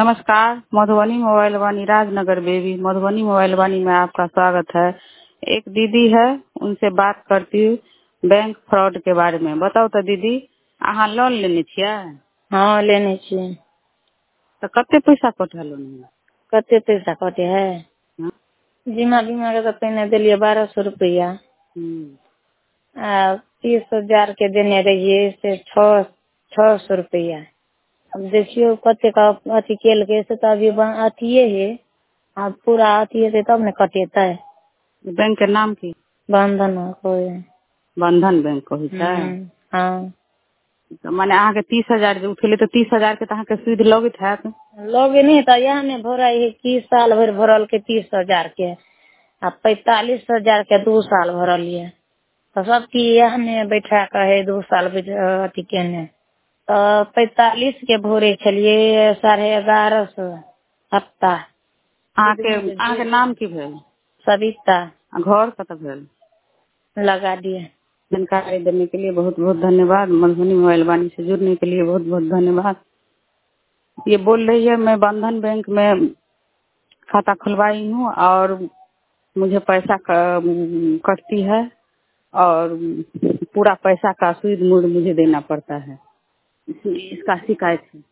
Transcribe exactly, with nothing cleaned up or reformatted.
नमस्कार, मधुबनी मोबाइल वाणी राजनगर बेबी मधुबनी मोबाइल वाणी में आपका स्वागत है। एक दीदी है, उनसे बात करती हूँ बैंक फ्रॉड के बारे में। बताओ तो दीदी, अहाँ लोन लेने छियै? हाँ लेने छियै। तो कते पैसा कटे लोन में? कते पैसा कटे है? हाँ? बीमा बीमा के तो पहले दिलिए बारह सौ रुपया हम्म। आ तीस हजार के देने रहिए से छह छह सौ रुपया। अब देखियो कते का अथी केल के से तो अभी अथिये है। अब पूरा अथी है तब न कटेता है। बैंक के नाम की? बंधन कोई बंधन बैंक को है। हाँ तो माने अहाँ के तीस हजार जो उठेले तो तीस हजार के अहाँ के सूद लगत है? लोगे नहीं तो यहाँ में भरा है की साल भर भरल के तीस हजार के आ पैतालीस हजार के दो साल भरल है। तो सबकी यहाँ में बैठा कर है दो साल अथी केने तो पैतालीस के भोरे छलिए साढ़े ग्यारह सौ हफ्ता। अहाँ के अहाँ के नाम की भेल? सविता। घर कत भेल? लगा दिए। जानकारी देने के लिए बहुत बहुत धन्यवाद। मधुबनी मोबाइल वाणी से जुड़ने के लिए बहुत बहुत धन्यवाद। ये बोल रही है मैं बंधन बैंक में खाता खुलवाई हूँ और मुझे पैसा कटती है और पूरा पैसा का सूद मूल मुझे देना पड़ता है, इसलिए इसका शिकायत है।